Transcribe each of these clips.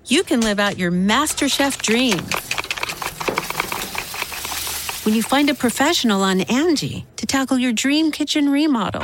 you can live out your MasterChef dreams when you find a professional on Angie to tackle your dream kitchen remodel.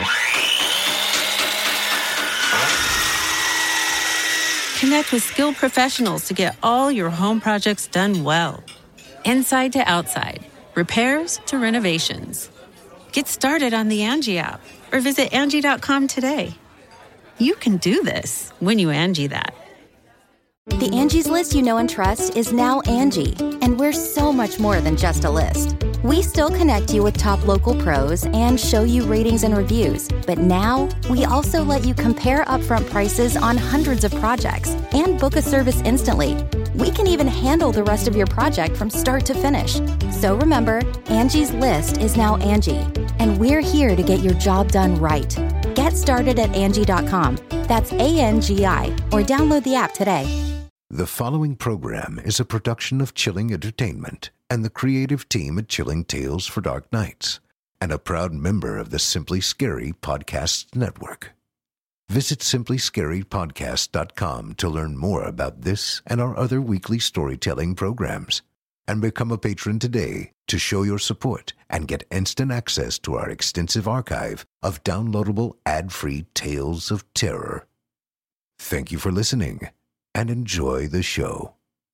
Connect with skilled professionals to get all your home projects done well. Inside to outside, repairs to renovations. Get started on the Angie app or visit Angie.com today. You can do this when you Angie that. The Angie's List you know and trust is now Angie, and we're so much more than just a list. We still connect you with top local pros and show you ratings and reviews, but now we also let you compare upfront prices on hundreds of projects and book a service instantly. We can even handle the rest of your project from start to finish. So remember, Angie's List is now Angie, and we're here to get your job done right. Get started at Angie.com. That's ANGI, or download the app today. The following program is a production of Chilling Entertainment and the creative team at Chilling Tales for Dark Nights, and a proud member of the Simply Scary Podcasts Network. Visit simplyscarypodcast.com to learn more about this and our other weekly storytelling programs, and become a patron today to show your support and get instant access to our extensive archive of downloadable ad-free tales of terror. Thank you for listening, and enjoy the show.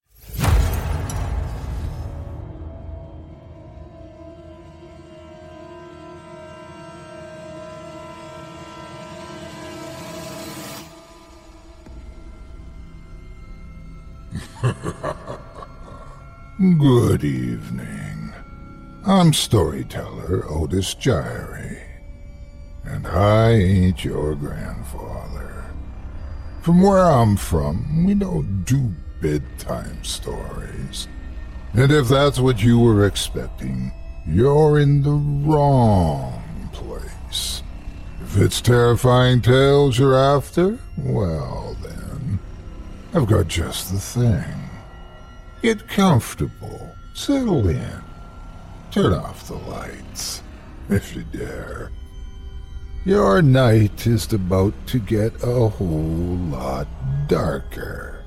Good evening. I'm storyteller Otis Gyrie, and I ain't your grandfather. From where I'm from, we don't do bedtime stories. And if that's what you were expecting, you're in the wrong place. If it's terrifying tales you're after, well then, I've got just the thing. Get comfortable, settle in, turn off the lights, if you dare. Your night is about to get a whole lot darker.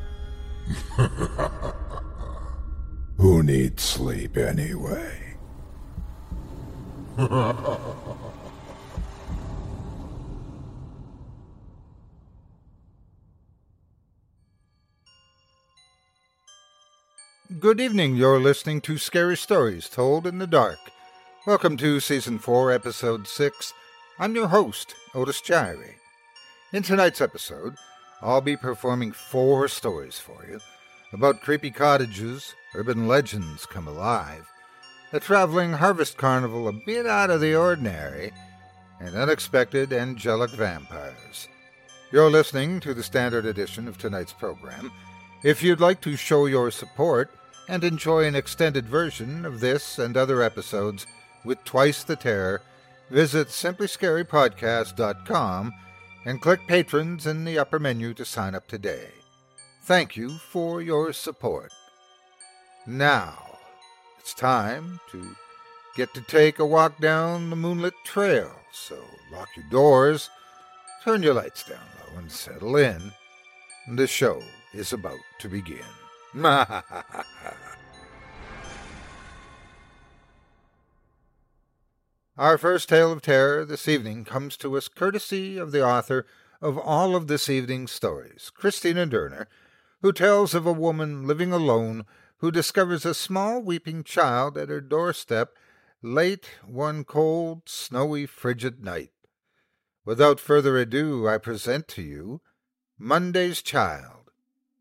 Who needs sleep anyway? Good evening, you're listening to Scary Stories Told in the Dark. Welcome to Season 4, Episode 6. I'm your host, Otis Gyrie. In tonight's episode, I'll be performing 4 stories for you about creepy cottages, urban legends come alive, a traveling harvest carnival a bit out of the ordinary, and unexpected angelic vampires. You're listening to the standard edition of tonight's program. If you'd like to show your support and enjoy an extended version of this and other episodes with twice the terror, visit simplyscarypodcast.com and click Patrons in the upper menu to sign up today. Thank you for your support. Now, it's time to get to take a walk down the moonlit trail, so lock your doors, turn your lights down low, and settle in. The show is about to begin. Our first tale of terror this evening comes to us courtesy of the author of all of this evening's stories, Christina Durner, who tells of a woman living alone who discovers a small weeping child at her doorstep late one cold, snowy, frigid night. Without further ado, I present to you Monday's Child.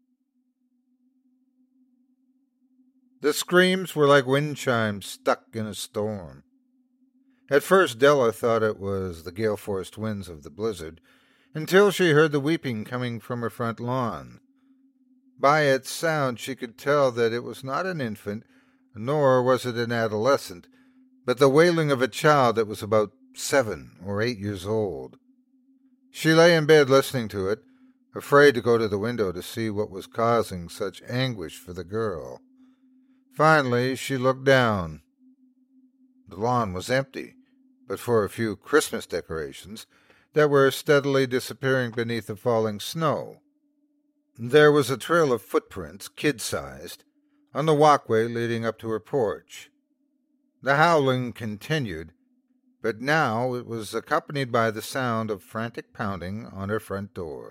The screams were like wind chimes stuck in a storm. At first Della thought it was the gale-forced winds of the blizzard, until she heard the weeping coming from her front lawn. By its sound she could tell that it was not an infant, nor was it an adolescent, but the wailing of a child that was about 7 or 8 years old. She lay in bed listening to it, afraid to go to the window to see what was causing such anguish for the girl. Finally she looked down. The lawn was empty, but for a few Christmas decorations that were steadily disappearing beneath the falling snow. There was a trail of footprints, kid-sized, on the walkway leading up to her porch. The howling continued, but now it was accompanied by the sound of frantic pounding on her front door.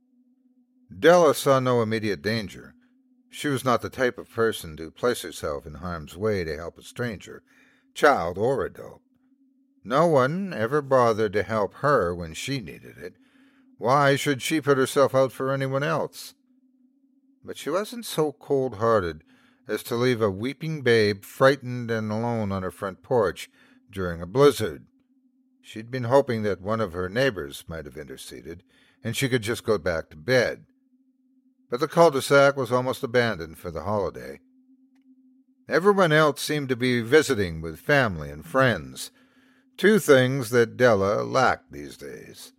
Della saw no immediate danger. She was not the type of person to place herself in harm's way to help a stranger, child or adult. No one ever bothered to help her when she needed it. Why should she put herself out for anyone else? But she wasn't so cold-hearted as to leave a weeping babe frightened and alone on her front porch during a blizzard. She'd been hoping that one of her neighbors might have interceded, and she could just go back to bed. But the cul-de-sac was almost abandoned for the holiday. Everyone else seemed to be visiting with family and friends, two things that Della lacked these days.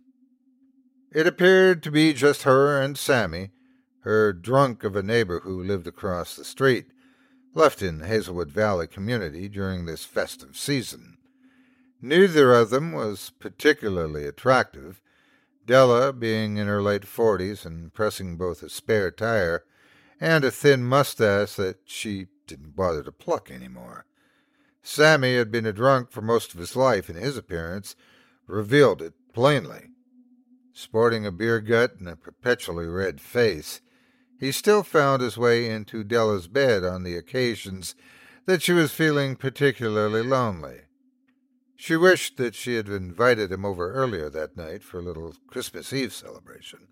It appeared to be just her and Sammy, her drunk of a neighbor who lived across the street, left in Hazelwood Valley community during this festive season. Neither of them was particularly attractive, Della being in her late 40s and pressing both a spare tire and a thin mustache that she didn't bother to pluck anymore. Sammy had been a drunk for most of his life, and his appearance revealed it plainly. Sporting a beer gut and a perpetually red face, he still found his way into Della's bed on the occasions that she was feeling particularly lonely. She wished that she had invited him over earlier that night for a little Christmas Eve celebration.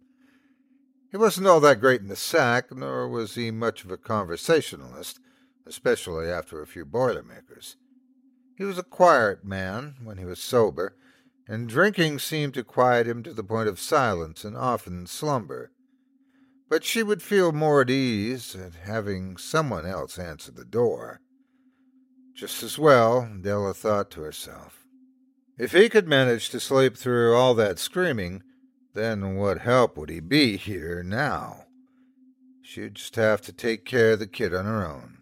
He wasn't all that great in the sack, nor was he much of a conversationalist, especially after a few Boilermakers. He was a quiet man when he was sober, and drinking seemed to quiet him to the point of silence and often slumber. But she would feel more at ease at having someone else answer the door. Just as well, Della thought to herself. If he could manage to sleep through all that screaming, then what help would he be here now? She'd just have to take care of the kid on her own.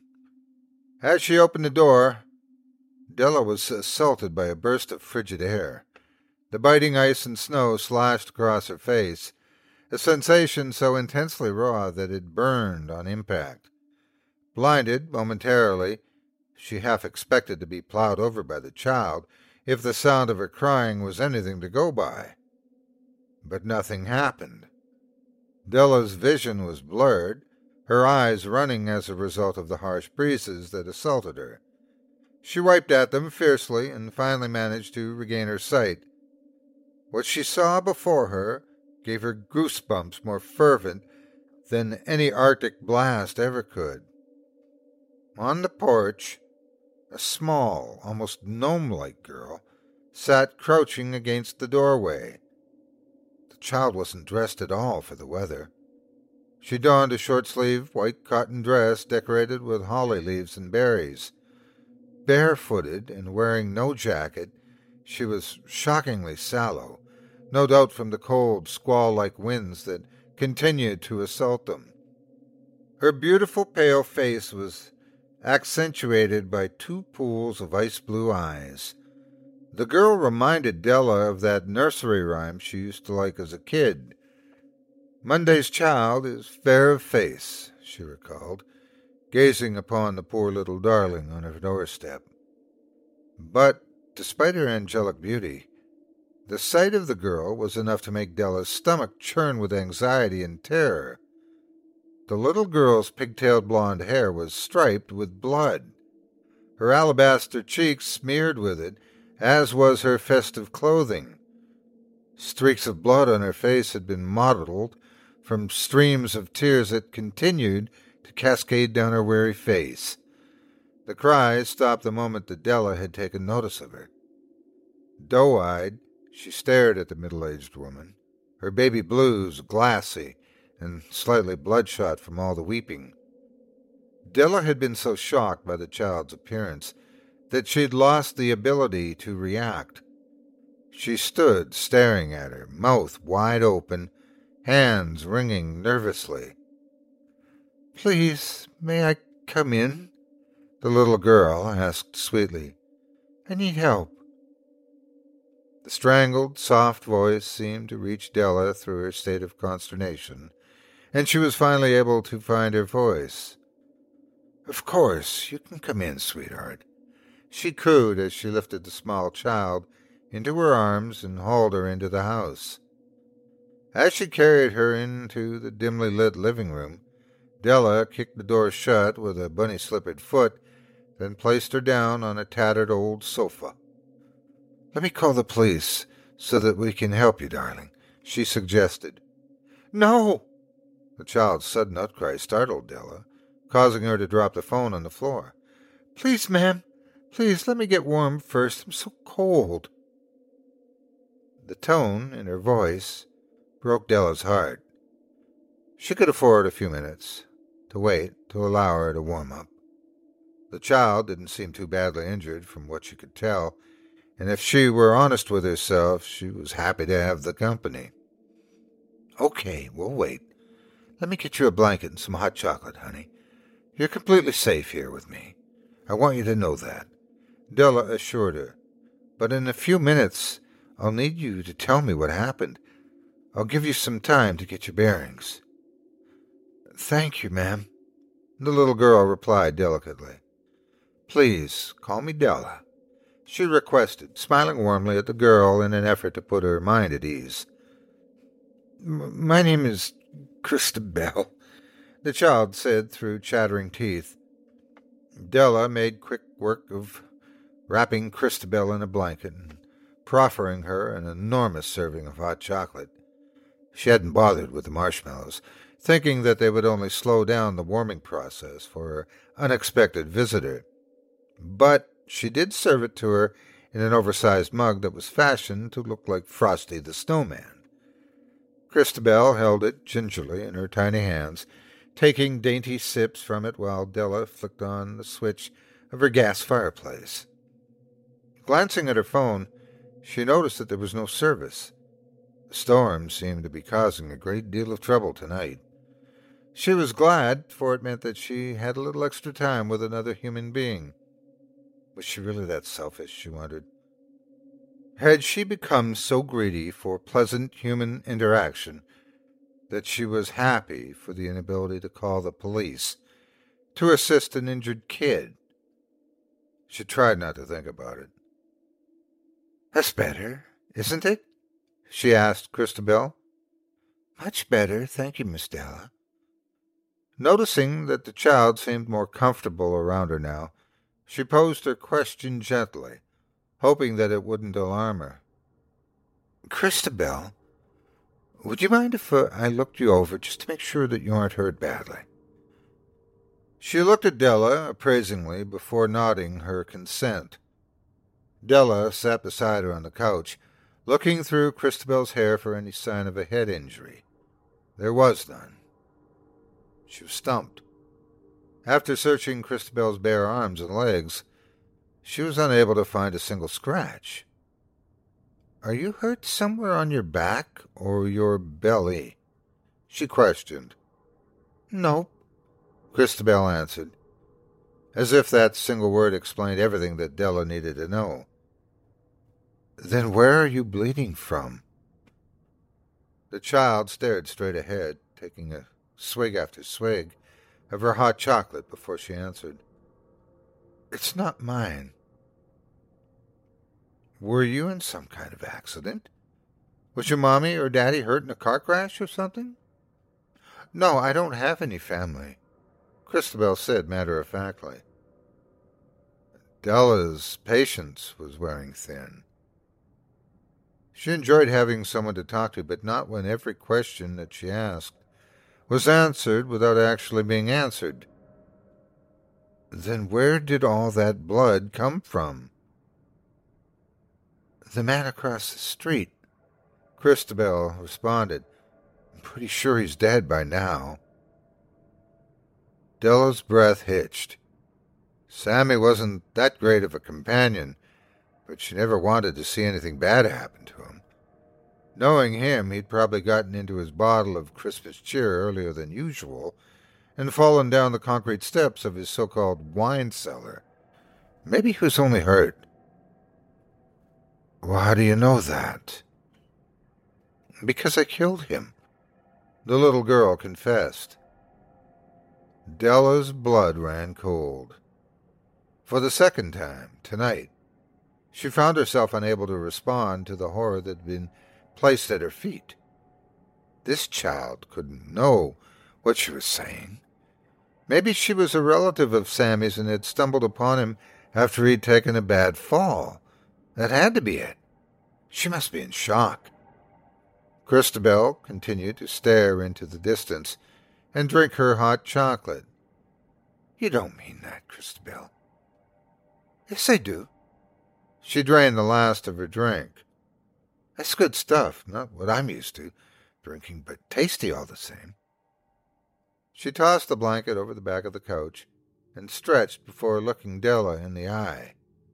As she opened the door, Della was assaulted by a burst of frigid air. The biting ice and snow slashed across her face, a sensation so intensely raw that it burned on impact. Blinded momentarily, she half expected to be plowed over by the child if the sound of her crying was anything to go by. But nothing happened. Della's vision was blurred, her eyes running as a result of the harsh breezes that assaulted her. She wiped at them fiercely and finally managed to regain her sight. What she saw before her gave her goosebumps more fervent than any Arctic blast ever could. On the porch, a small, almost gnome-like girl sat crouching against the doorway. The child wasn't dressed at all for the weather. She donned a short-sleeved white cotton dress decorated with holly leaves and berries. Barefooted and wearing no jacket, she was shockingly sallow, no doubt from the cold, squall-like winds that continued to assault them. Her beautiful pale face was accentuated by two pools of ice-blue eyes. The girl reminded Della of that nursery rhyme she used to like as a kid. Monday's child is fair of face, she recalled, gazing upon the poor little darling on her doorstep. But, despite her angelic beauty, the sight of the girl was enough to make Della's stomach churn with anxiety and terror. The little girl's pigtailed blonde hair was striped with blood. Her alabaster cheeks smeared with it, as was her festive clothing. Streaks of blood on her face had been mottled from streams of tears that continued to cascade down her weary face. The cries stopped the moment that Della had taken notice of her. Doe-eyed, she stared at the middle-aged woman, her baby blues glassy and slightly bloodshot from all the weeping. Della had been so shocked by the child's appearance that she had lost the ability to react. She stood staring at her, mouth wide open, hands wringing nervously. "Please, may I come in?" the little girl asked sweetly. "I need help." The strangled, soft voice seemed to reach Della through her state of consternation, and she was finally able to find her voice. "Of course, you can come in, sweetheart," she cooed as she lifted the small child into her arms and hauled her into the house. As she carried her into the dimly lit living room, Della kicked the door shut with a bunny-slippered foot, then placed her down on a tattered old sofa. "Let me call the police so that we can help you, darling," she suggested. "No!" The child's sudden outcry startled Della, causing her to drop the phone on the floor. "Please, ma'am, please let me get warm first. I'm so cold." The tone in her voice broke Della's heart. She could afford a few minutes to wait to allow her to warm up. The child didn't seem too badly injured from what she could tell, and if she were honest with herself, she was happy to have the company. "Okay, we'll wait. Let me get you a blanket and some hot chocolate, honey. You're completely safe here with me. I want you to know that," Della assured her. "But in a few minutes, I'll need you to tell me what happened. I'll give you some time to get your bearings." "Thank you, ma'am," the little girl replied delicately. "Please, call me Della," she requested, smiling warmly at the girl in an effort to put her mind at ease. "My name is Christabel," the child said through chattering teeth. Della made quick work of wrapping Christabel in a blanket and proffering her an enormous serving of hot chocolate. She hadn't bothered with the marshmallows, thinking that they would only slow down the warming process for her unexpected visitor. But she did serve it to her in an oversized mug that was fashioned to look like Frosty the Snowman. Christabel held it gingerly in her tiny hands, taking dainty sips from it while Della flicked on the switch of her gas fireplace. Glancing at her phone, she noticed that there was no service. The storm seemed to be causing a great deal of trouble tonight. She was glad, for it meant that she had a little extra time with another human being. Was she really that selfish, she wondered? Had she become so greedy for pleasant human interaction that she was happy for the inability to call the police to assist an injured kid? She tried not to think about it. "That's better, isn't it?" she asked Christabel. "Much better, thank you, Miss Della." Noticing that the child seemed more comfortable around her now, she posed her question gently, hoping that it wouldn't alarm her. "Christabel, would you mind if I looked you over just to make sure that you aren't hurt badly?" She looked at Della appraisingly before nodding her consent. Della sat beside her on the couch, looking through Christabel's hair for any sign of a head injury. There was none. She was stumped. After searching Christabel's bare arms and legs, she was unable to find a single scratch. "Are you hurt somewhere on your back or your belly?" she questioned. "Nope," Christabel answered, as if that single word explained everything that Della needed to know. "Then where are you bleeding from?" The child stared straight ahead, taking a swig after swig of her hot chocolate before she answered. "It's not mine." "Were you in some kind of accident? Was your mommy or daddy hurt in a car crash or something?" "No, I don't have any family," Christabel said matter-of-factly. Della's patience was wearing thin. She enjoyed having someone to talk to, but not when every question that she asked was answered without actually being answered. "Then where did all that blood come from?" "The man across the street," Christabel responded. "I'm pretty sure he's dead by now." Della's breath hitched. Sammy wasn't that great of a companion, but she never wanted to see anything bad happen to him. Knowing him, he'd probably gotten into his bottle of Christmas cheer earlier than usual and fallen down the concrete steps of his so-called wine cellar. Maybe he was only hurt. "Well, how do you know that?" "Because I killed him." the little girl confessed. Della's blood ran cold. For the second time, tonight, she found herself unable to respond to the horror that had been placed at her feet. This child couldn't know what she was saying. Maybe she was a relative of Sammy's and had stumbled upon him after he'd taken a bad fall. That had to be it. She must be in shock. Christabel continued to stare into the distance and drink her hot chocolate. "You don't mean that, Christabel." "Yes, I do." She drained the last of her drink. "That's good stuff, not what I'm used to drinking, but tasty all the same." She tossed the blanket over the back of the couch and stretched before looking Della in the eye.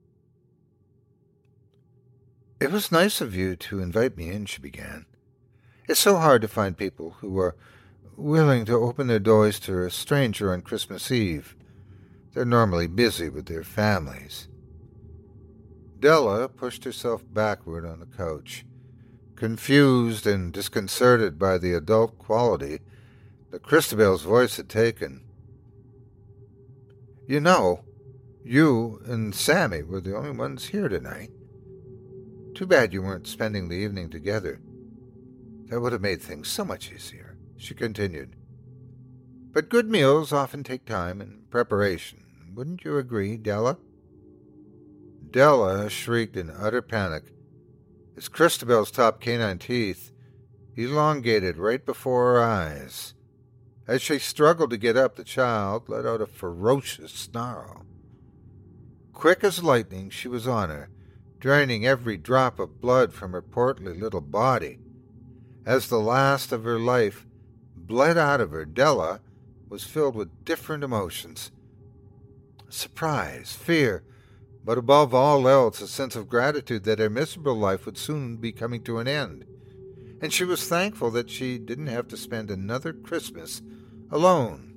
"It was nice of you to invite me in," she began. "It's so hard to find people who are willing to open their doors to a stranger on Christmas Eve. They're normally busy with their families." Della pushed herself backward on the couch, confused and disconcerted by the adult quality that Christabel's voice had taken. "You know, you and Sammy were the only ones here tonight. Too bad you weren't spending the evening together. That would have made things so much easier," she continued. "But good meals often take time and preparation. Wouldn't you agree, Della?" Della shrieked in utter panic as Christabel's top canine teeth elongated right before her eyes. As she struggled to get up, the child let out a ferocious snarl. Quick as lightning, she was on her, draining every drop of blood from her portly little body. As the last of her life bled out of her, Della was filled with different emotions. Surprise, fear, but above all else a sense of gratitude that her miserable life would soon be coming to an end. And she was thankful that she didn't have to spend another Christmas alone.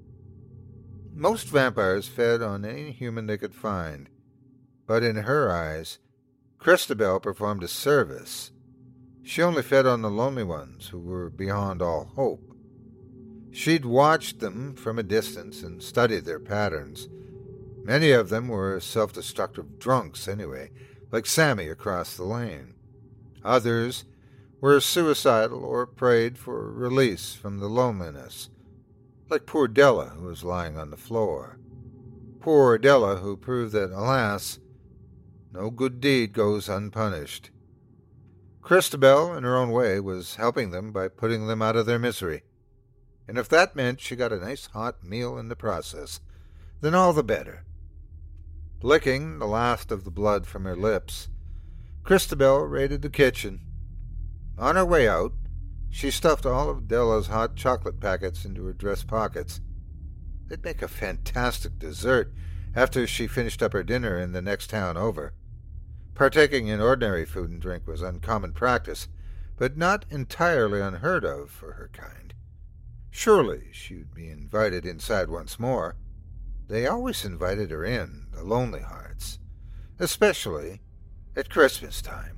Most vampires fed on any human they could find, but in her eyes, Christabel performed a service. She only fed on the lonely ones who were beyond all hope. She'd watched them from a distance and studied their patterns. Many of them were self-destructive drunks anyway, like Sammy across the lane. Others were suicidal or prayed for release from the loneliness, like poor Della, who was lying on the floor. Poor Della, who proved that, alas, no good deed goes unpunished. Christabel, in her own way, was helping them by putting them out of their misery. And if that meant she got a nice hot meal in the process, then all the better. Licking the last of the blood from her lips, Christabel raided the kitchen. On her way out, she stuffed all of Della's hot chocolate packets into her dress pockets. They'd make a fantastic dessert after she finished up her dinner in the next town over. Partaking in ordinary food and drink was uncommon practice, but not entirely unheard of for her kind. Surely she would be invited inside once more. They always invited her in, the lonely hearts, especially at Christmas time.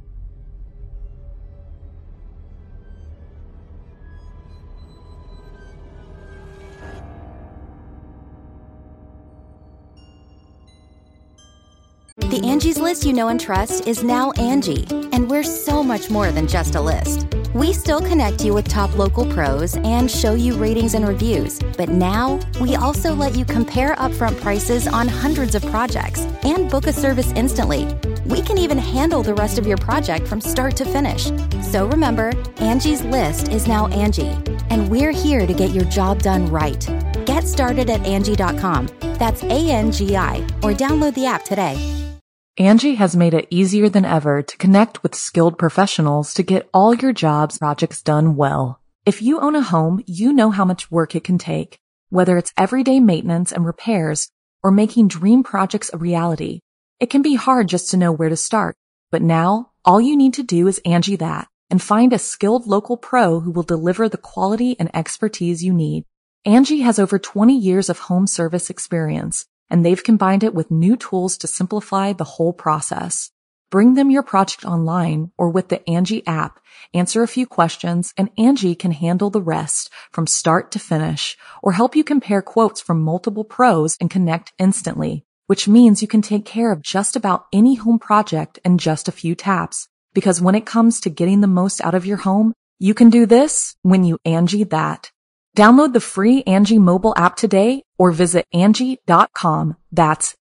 The Angie's List you know and trust is now Angie, and we're so much more than just a list. We still connect you with top local pros and show you ratings and reviews, but now we also let you compare upfront prices on hundreds of projects and book a service instantly. We can even handle the rest of your project from start to finish. So remember, Angie's List is now Angie, and we're here to get your job done right. Get started at Angie.com. That's ANGI, or download the app today. Angie has made it easier than ever to connect with skilled professionals to get all your jobs projects done well. If you own a home, you know how much work it can take, whether it's everyday maintenance and repairs or making dream projects a reality. It can be hard just to know where to start, but now all you need to do is Angie that and find a skilled local pro who will deliver the quality and expertise you need. Angie has over 20 years of home service experience, and they've combined it with new tools to simplify the whole process. Bring them your project online or with the Angie app, answer a few questions, and Angie can handle the rest from start to finish or help you compare quotes from multiple pros and connect instantly, which means you can take care of just about any home project in just a few taps. Because when it comes to getting the most out of your home, you can do this when you Angie that. Download the free Angie mobile app today or visit Angie.com. That's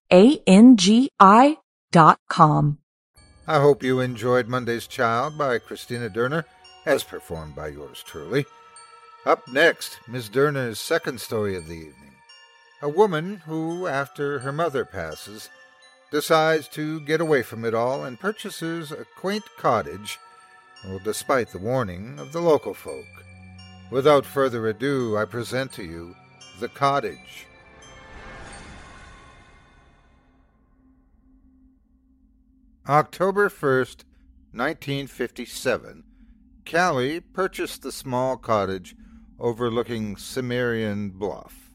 ANGI.com. I hope you enjoyed Monday's Child by Christina Durner, as performed by yours truly. Up next, Ms. Durner's second story of the evening. A woman who, after her mother passes, decides to get away from it all and purchases a quaint cottage, despite the warning of the local folk. Without further ado, I present to you The Cottage. October 1st, 1957, Callie purchased the small cottage overlooking Cimmerian Bluff.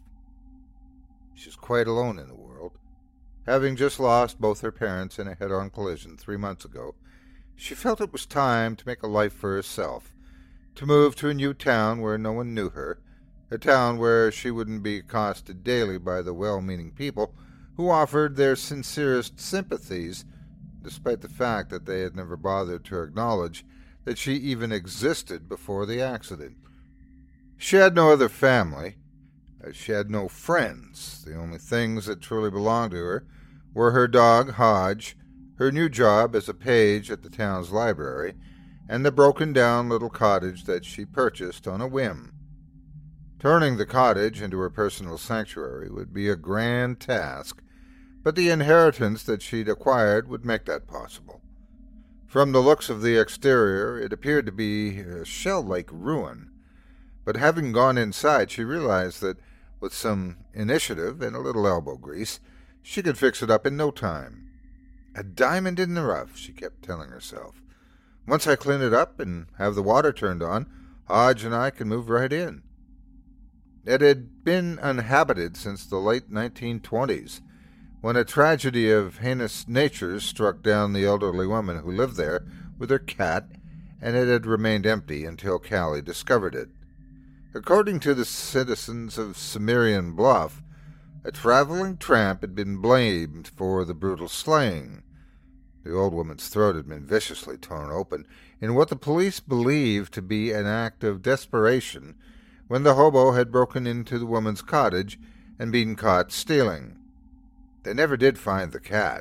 She's quite alone in the world. Having just lost both her parents in a head-on collision 3 months ago, she felt it was time to make a life for herself, to move to a new town where no one knew her, a town where she wouldn't be accosted daily by the well-meaning people who offered their sincerest sympathies, despite the fact that they had never bothered to acknowledge that she even existed before the accident. She had no other family. She had no friends. The only things that truly belonged to her were her dog, Hodge, her new job as a page at the town's library, and the broken-down little cottage that she purchased on a whim. Turning the cottage into her personal sanctuary would be a grand task, but the inheritance that she'd acquired would make that possible. From the looks of the exterior, it appeared to be a shell-like ruin, but having gone inside, she realized that with some initiative and a little elbow grease, she could fix it up in no time. A diamond in the rough, she kept telling herself. Once I clean it up and have the water turned on, Hodge and I can move right in. It had been uninhabited since the late 1920s, when a tragedy of heinous natures struck down the elderly woman who lived there with her cat, and it had remained empty until Callie discovered it. According to the citizens of Cimmerian Bluff, a traveling tramp had been blamed for the brutal slaying. The old woman's throat had been viciously torn open in what the police believed to be an act of desperation when the hobo had broken into the woman's cottage and been caught stealing. They never did find the cat.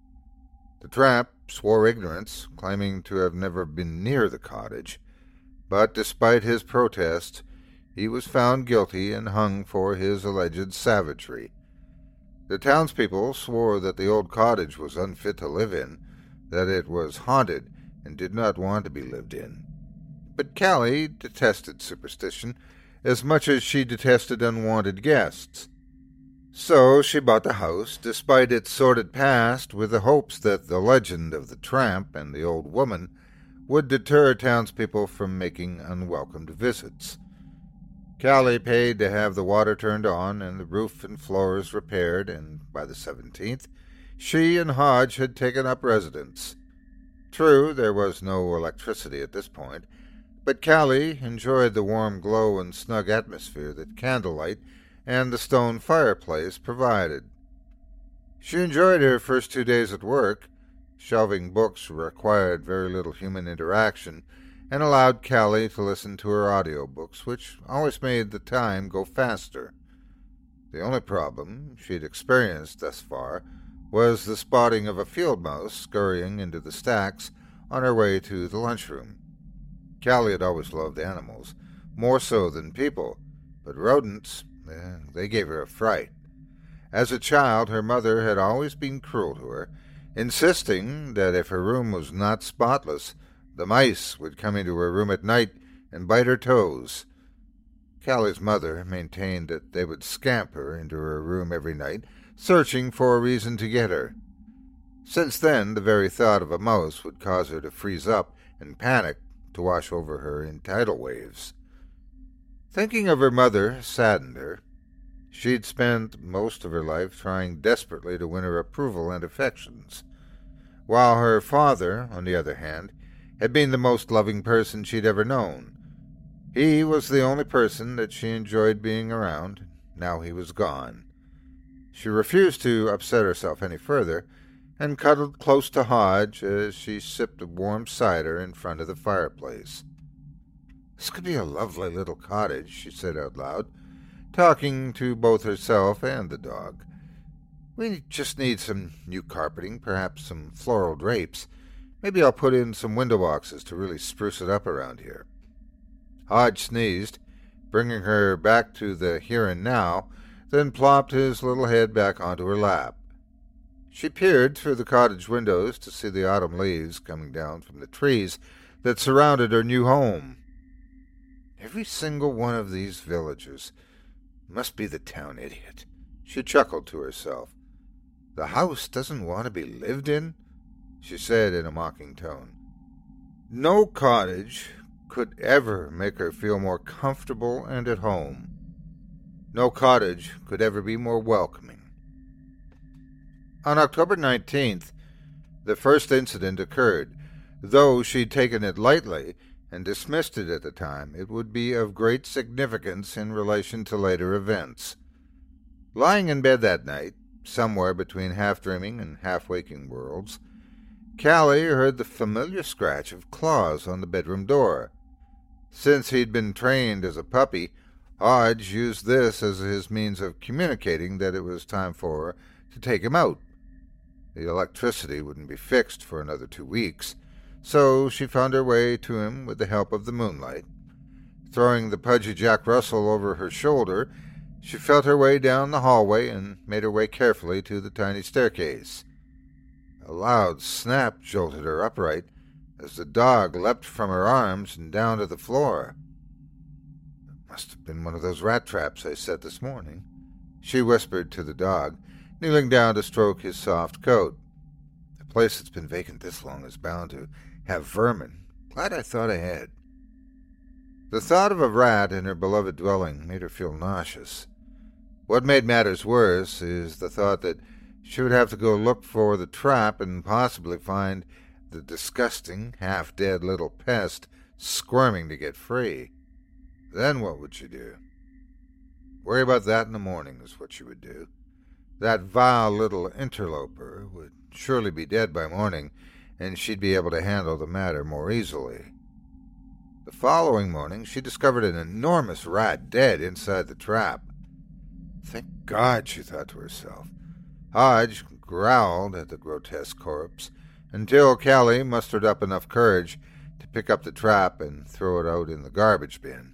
The tramp swore ignorance, claiming to have never been near the cottage, but despite his protests, he was found guilty and hung for his alleged savagery. The townspeople swore that the old cottage was unfit to live in, that it was haunted and did not want to be lived in. But Callie detested superstition as much as she detested unwanted guests. So she bought the house, despite its sordid past, with the hopes that the legend of the tramp and the old woman would deter townspeople from making unwelcomed visits. Callie paid to have the water turned on and the roof and floors repaired, and by the 17th, she and Hodge had taken up residence. True, there was no electricity at this point, but Callie enjoyed the warm glow and snug atmosphere that candlelight and the stone fireplace provided. She enjoyed her first 2 days at work. Shelving books required very little human interaction and allowed Callie to listen to her audiobooks, which always made the time go faster. The only problem she'd experienced thus far was the spotting of a field mouse scurrying into the stacks on her way to the lunchroom. Callie had always loved animals, more so than people, but rodents, they gave her a fright. As a child, her mother had always been cruel to her, insisting that if her room was not spotless, the mice would come into her room at night and bite her toes. Callie's mother maintained that they would scamper into her room every night, searching for a reason to get her. Since then, the very thought of a mouse would cause her to freeze up and panic to wash over her in tidal waves. Thinking of her mother saddened her. She'd spent most of her life trying desperately to win her approval and affections. while her father, on the other hand, had been the most loving person she'd ever known. He was the only person that she enjoyed being around. Now he was gone. She refused to upset herself any further, and cuddled close to Hodge as she sipped a warm cider in front of the fireplace. "This could be a lovely little cottage," she said out loud, talking to both herself and the dog. "We just need some new carpeting, perhaps some floral drapes. Maybe I'll put in some window boxes to really spruce it up around here." Hodge sneezed, bringing her back to the here and now, then plopped his little head back onto her lap. She peered through the cottage windows to see the autumn leaves coming down from the trees that surrounded her new home. Every single one of these villagers must be the town idiot, she chuckled to herself. "The house doesn't want to be lived in," she said in a mocking tone. No cottage could ever make her feel more comfortable and at home. No cottage could ever be more welcoming. On October 19th, the first incident occurred. Though she'd taken it lightly and dismissed it at the time, it would be of great significance in relation to later events. Lying in bed that night, somewhere between half-dreaming and half-waking worlds, Callie heard the familiar scratch of claws on the bedroom door. Since he'd been trained as a puppy, Hodge used this as his means of communicating that it was time for her to take him out. The electricity wouldn't be fixed for another 2 weeks, so she found her way to him with the help of the moonlight. Throwing the pudgy Jack Russell over her shoulder, she felt her way down the hallway and made her way carefully to the tiny staircase. A loud snap jolted her upright as the dog leapt from her arms and down to the floor. "It must have been one of those rat traps I set this morning," she whispered to the dog, kneeling down to stroke his soft coat. "A place that's been vacant this long is bound to have vermin. Glad I thought ahead." The thought of a rat in her beloved dwelling made her feel nauseous. What made matters worse is the thought that she would have to go look for the trap and possibly find the disgusting, half-dead little pest squirming to get free. Then what would she do? Worry about that in the morning is what she would do. That vile little interloper would surely be dead by morning, and she'd be able to handle the matter more easily. The following morning she discovered an enormous rat dead inside the trap. Thank God, she thought to herself. Hodge growled at the grotesque corpse until Callie mustered up enough courage to pick up the trap and throw it out in the garbage bin.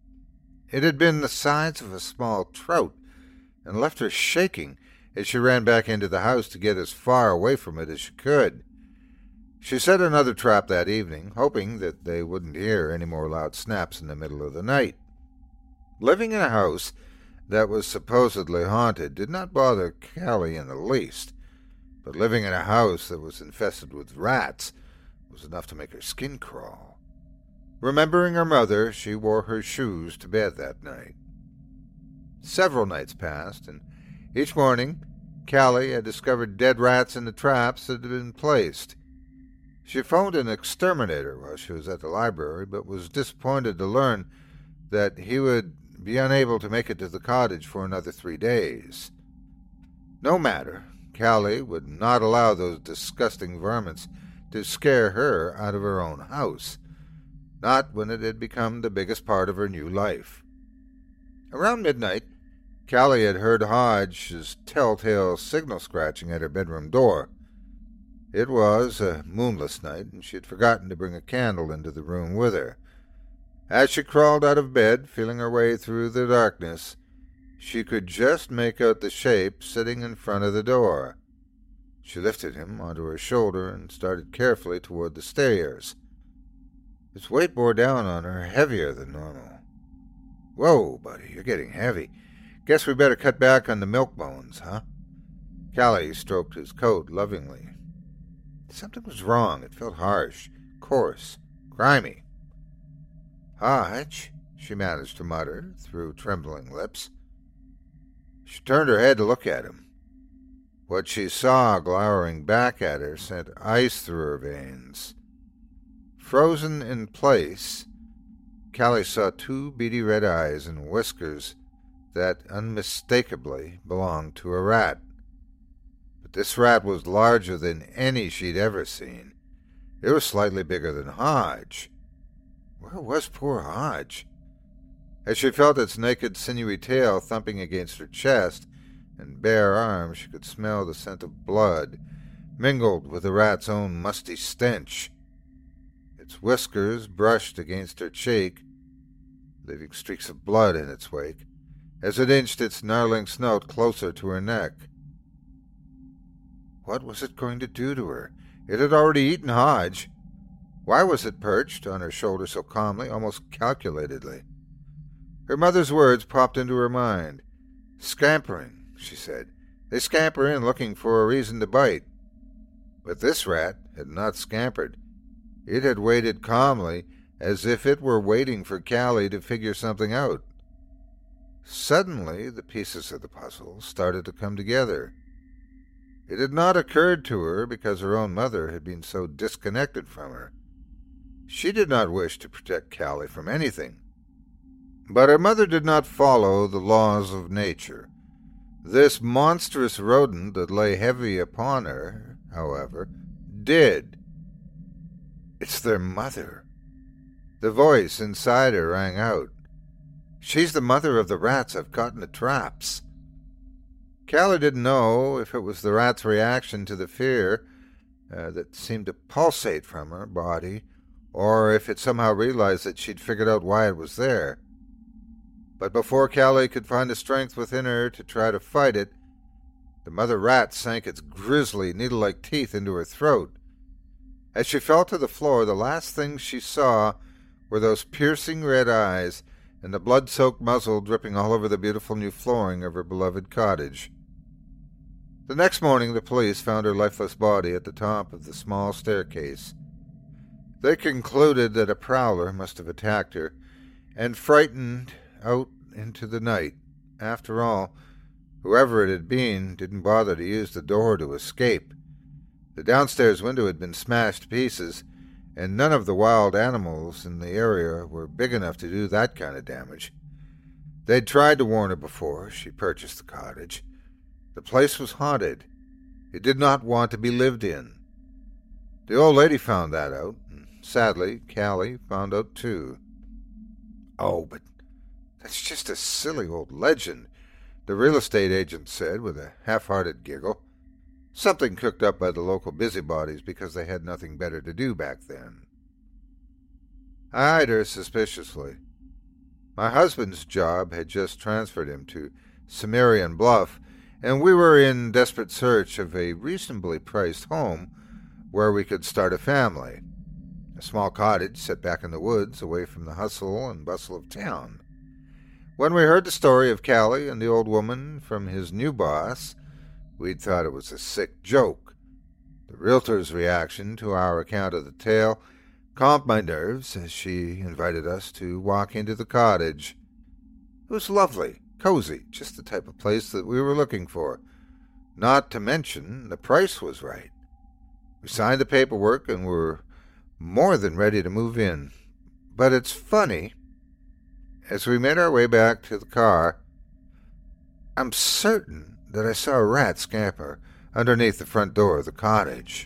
It had been the size of a small trout and left her shaking as she ran back into the house to get as far away from it as she could. She set another trap that evening, hoping that they wouldn't hear any more loud snaps in the middle of the night. Living in a house that was supposedly haunted did not bother Callie in the least, but living in a house that was infested with rats was enough to make her skin crawl. Remembering her mother, she wore her shoes to bed that night. Several nights passed, and each morning Callie had discovered dead rats in the traps that had been placed. She phoned an exterminator while she was at the library, but was disappointed to learn that he would be unable to make it to the cottage for another 3 days. No matter, Callie would not allow those disgusting varmints to scare her out of her own house, not when it had become the biggest part of her new life. Around midnight, Callie had heard Hodge's telltale signal scratching at her bedroom door. It was a moonless night, and she had forgotten to bring a candle into the room with her. As she crawled out of bed, feeling her way through the darkness, she could just make out the shape sitting in front of the door. She lifted him onto her shoulder and started carefully toward the stairs. His weight bore down on her, heavier than normal. "Whoa, buddy, you're getting heavy. Guess we better cut back on the milk bones, huh?" Callie stroked his coat lovingly. Something was wrong. It felt harsh, coarse, grimy. "Hodge," she managed to mutter through trembling lips. She turned her head to look at him. What she saw glowering back at her sent ice through her veins. Frozen in place, Callie saw two beady red eyes and whiskers that unmistakably belonged to a rat. But this rat was larger than any she'd ever seen. It was slightly bigger than Hodge. Where was poor Hodge? As she felt its naked, sinewy tail thumping against her chest and bare arms, she could smell the scent of blood, mingled with the rat's own musty stench. Its whiskers brushed against her cheek, leaving streaks of blood in its wake, as it inched its gnarling snout closer to her neck. What was it going to do to her? It had already eaten Hodge. Why was it perched on her shoulder so calmly, almost calculatedly? Her mother's words popped into her mind. "Scampering," she said. "They scamper in looking for a reason to bite." But this rat had not scampered. It had waited calmly, as if it were waiting for Callie to figure something out. Suddenly, the pieces of the puzzle started to come together. It had not occurred to her because her own mother had been so disconnected from her. She did not wish to protect Callie from anything. But her mother did not follow the laws of nature. This monstrous rodent that lay heavy upon her, however, did. "It's their mother." The voice inside her rang out. "She's the mother of the rats I've caught in the traps." Callie didn't know if it was the rat's reaction to the fear that seemed to pulsate from her body, or if it somehow realized that she'd figured out why it was there. But before Callie could find the strength within her to try to fight it, the mother rat sank its grisly, needle-like teeth into her throat. As she fell to the floor, the last thing she saw were those piercing red eyes and the blood-soaked muzzle dripping all over the beautiful new flooring of her beloved cottage. The next morning, the police found her lifeless body at the top of the small staircase. They concluded that a prowler must have attacked her and frightened out into the night. After all, whoever it had been didn't bother to use the door to escape. The downstairs window had been smashed to pieces, and none of the wild animals in the area were big enough to do that kind of damage. They'd tried to warn her before she purchased the cottage. The place was haunted. It did not want to be lived in. The old lady found that out, and sadly, Callie found out too. "Oh, but that's just a silly old legend," the real estate agent said with a half-hearted giggle. Something cooked up by the local busybodies because they had nothing better to do back then. I eyed her suspiciously. My husband's job had just transferred him to Cimmerian Bluff, and we were in desperate search of a reasonably priced home where we could start a family. A small cottage set back in the woods, away from the hustle and bustle of town. When we heard the story of Callie and the old woman from his new boss, we'd thought it was a sick joke. The realtor's reaction to our account of the tale calmed my nerves as she invited us to walk into the cottage. It was lovely, cozy, just the type of place that we were looking for. Not to mention, the price was right. We signed the paperwork and were more than ready to move in. But it's funny, as we made our way back to the car, I'm certain that I saw a rat scamper underneath the front door of the cottage.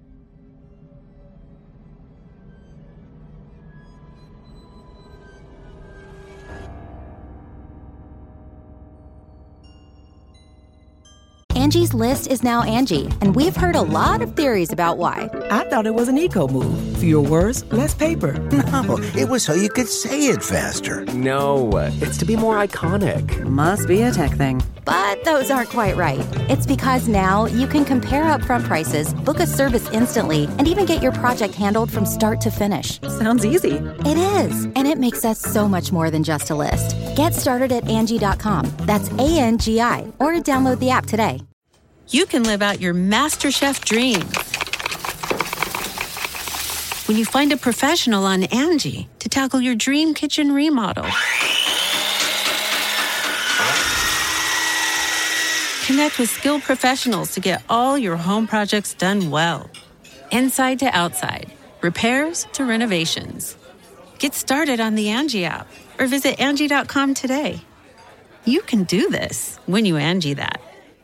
Angie's List is now Angie, and we've heard a lot of theories about why. I thought it was an eco move. Fewer words, less paper. No, it was so you could say it faster. No, it's to be more iconic. Must be a tech thing. But those aren't quite right. It's because now you can compare upfront prices, book a service instantly, and even get your project handled from start to finish. Sounds easy. It is, and it makes us so much more than just a list. Get started at Angie.com. That's ANGI, or download the app today. You can live out your MasterChef dreams when you find a professional on Angie to tackle your dream kitchen remodel. Connect with skilled professionals to get all your home projects done well. Inside to outside, repairs to renovations. Get started on the Angie app or visit Angie.com today. You can do this when you Angie that.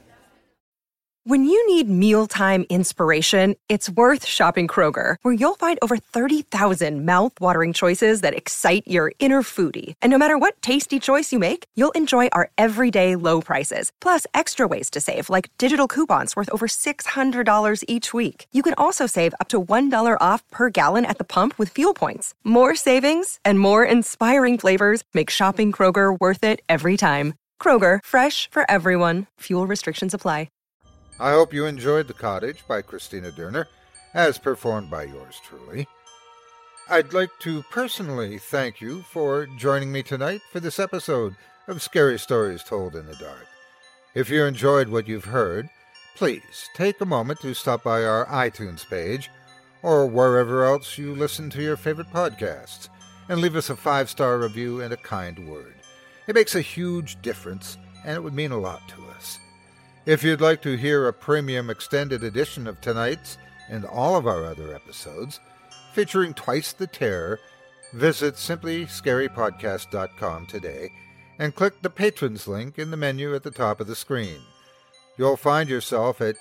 When you need mealtime inspiration, it's worth shopping Kroger, where you'll find over 30,000 mouth-watering choices that excite your inner foodie. And no matter what tasty choice you make, you'll enjoy our everyday low prices, plus extra ways to save, like digital coupons worth over $600 each week. You can also save up to $1 off per gallon at the pump with fuel points. More savings and more inspiring flavors make shopping Kroger worth it every time. Kroger, fresh for everyone. Fuel restrictions apply. I hope you enjoyed The Cottage by Christina Durner, as performed by yours truly. I'd like to personally thank you for joining me tonight for this episode of Scary Stories Told in the Dark. If you enjoyed what you've heard, please take a moment to stop by our iTunes page or wherever else you listen to your favorite podcasts and leave us a 5-star review and a kind word. It makes a huge difference, and it would mean a lot to us. If you'd like to hear a premium extended edition of tonight's and all of our other episodes, featuring Twice the Terror, visit simplyscarypodcast.com today and click the Patrons link in the menu at the top of the screen. You'll find yourself at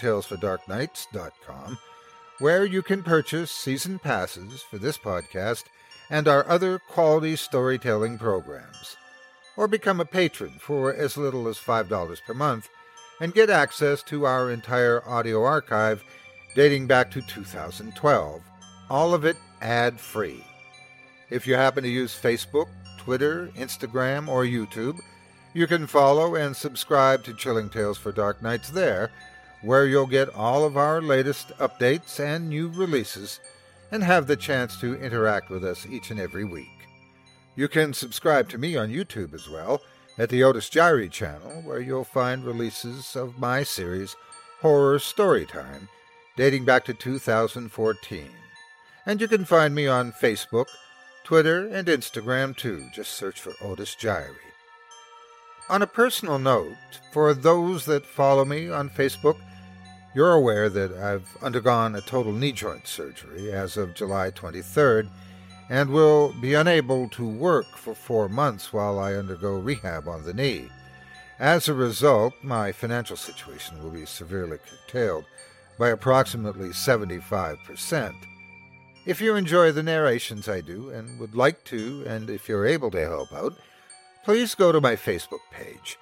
chillingtalesfordarknights.com, where you can purchase season passes for this podcast and our other quality storytelling programs, or become a patron for as little as $5 per month and get access to our entire audio archive dating back to 2012, all of it ad-free. If you happen to use Facebook, Twitter, Instagram, or YouTube, you can follow and subscribe to Chilling Tales for Dark Nights there, where you'll get all of our latest updates and new releases and have the chance to interact with us each and every week. You can subscribe to me on YouTube as well, at the Otis Jiry channel, where you'll find releases of my series, Horror Storytime, dating back to 2014. And you can find me on Facebook, Twitter, and Instagram too. Just search for Otis Jiry. On a personal note, for those that follow me on Facebook, you're aware that I've undergone a total knee joint surgery as of July 23rd, and will be unable to work for 4 months while I undergo rehab on the knee. As a result, my financial situation will be severely curtailed by approximately 75%. If you enjoy the narrations I do and would like to, and if you're able to help out, please go to my Facebook page,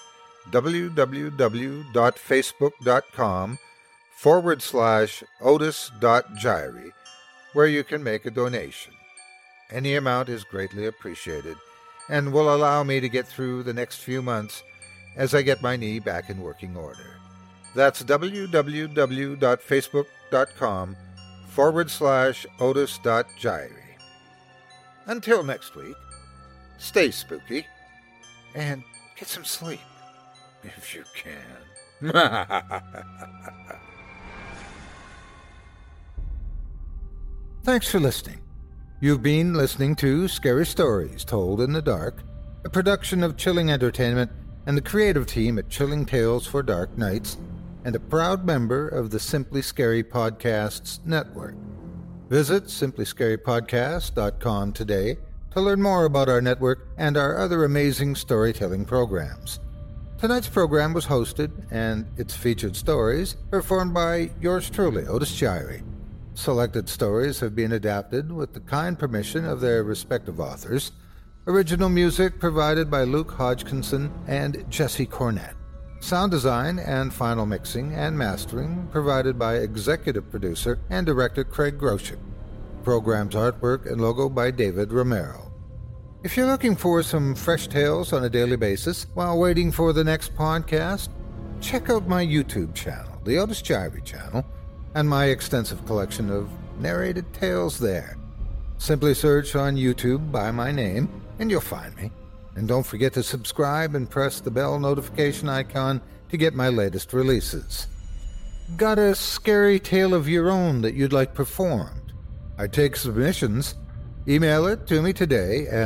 www.facebook.com/otis.jiry, where you can make a donation. Any amount is greatly appreciated and will allow me to get through the next few months as I get my knee back in working order. That's www.facebook.com/otis.jiry. Until next week, stay spooky and get some sleep if you can. Thanks for listening. You've been listening to Scary Stories Told in the Dark, a production of Chilling Entertainment and the creative team at Chilling Tales for Dark Nights, and a proud member of the Simply Scary Podcasts Network. Visit simplyscarypodcast.com today to learn more about our network and our other amazing storytelling programs. Tonight's program was hosted, and its featured stories performed by yours truly, Otis Jiry. Selected stories have been adapted with the kind permission of their respective authors. Original music provided by Luke Hodgkinson and Jesse Cornett. Sound design and final mixing and mastering provided by executive producer and director Craig Groshek. Program's artwork and logo by David Romero. If you're looking for some fresh tales on a daily basis while waiting for the next podcast, check out my YouTube channel, the Otis Jiry channel, and my extensive collection of narrated tales there. Simply search on YouTube by my name, and you'll find me. And don't forget to subscribe and press the bell notification icon to get my latest releases. Got a scary tale of your own that you'd like performed? I take submissions. Email it to me today at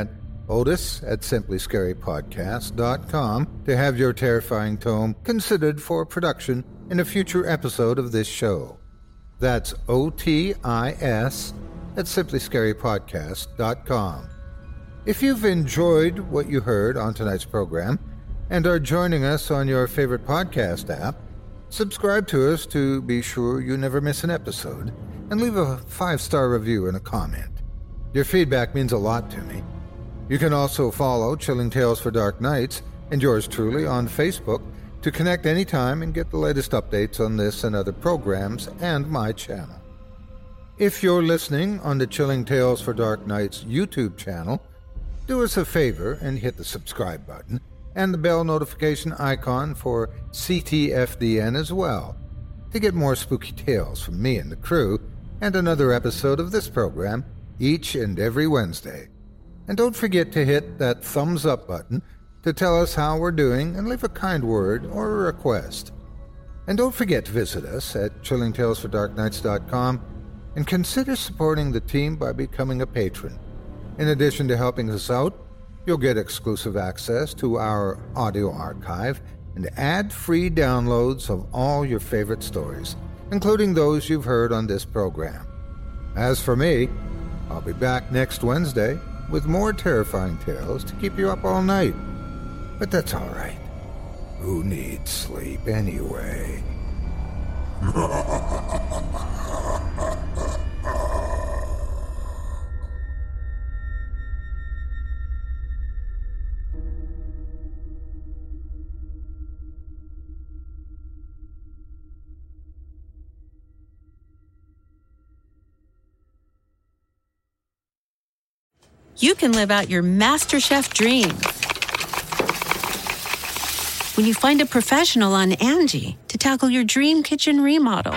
Otis at simplyscarypodcast.com to have your terrifying tome considered for production in a future episode of this show. That's OTIS at simplyscarypodcast.com. If you've enjoyed what you heard on tonight's program and are joining us on your favorite podcast app, subscribe to us to be sure you never miss an episode, and leave a 5-star review and a comment. Your feedback means a lot to me. You can also follow Chilling Tales for Dark Nights and yours truly on Facebook to connect anytime and get the latest updates on this and other programs and my channel. If you're listening on the Chilling Tales for Dark Nights YouTube channel, do us a favor and hit the subscribe button and the bell notification icon for CTFDN as well to get more spooky tales from me and the crew and another episode of this program each and every Wednesday. And don't forget to hit that thumbs up button to tell us how we're doing and leave a kind word or a request. And don't forget to visit us at chillingtalesfordarknights.com and consider supporting the team by becoming a patron. In addition to helping us out, you'll get exclusive access to our audio archive and ad-free downloads of all your favorite stories, including those you've heard on this program. As for me, I'll be back next Wednesday with more terrifying tales to keep you up all night. But that's all right. Who needs sleep anyway? You can live out your MasterChef dreams when you find a professional on Angie to tackle your dream kitchen remodel.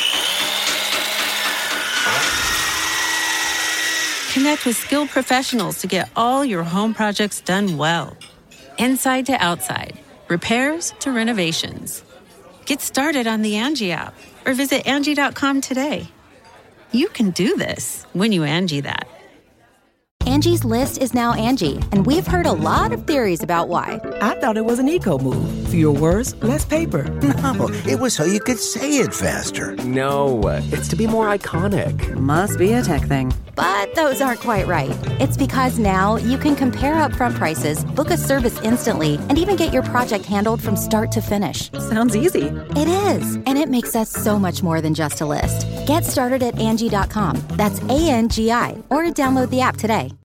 Connect with skilled professionals to get all your home projects done well. Inside to outside, repairs to renovations. Get started on the Angie app or visit Angie.com today. You can do this when you Angie that. Angie's List is now Angie, and we've heard a lot of theories about why. I thought it was an eco move. Fewer words, less paper. No, it was so you could say it faster. No, it's to be more iconic. Must be a tech thing. But those aren't quite right. It's because now you can compare upfront prices, book a service instantly, and even get your project handled from start to finish. Sounds easy. It is, and it makes us so much more than just a list. Get started at Angie.com. That's ANGI, or download the app today.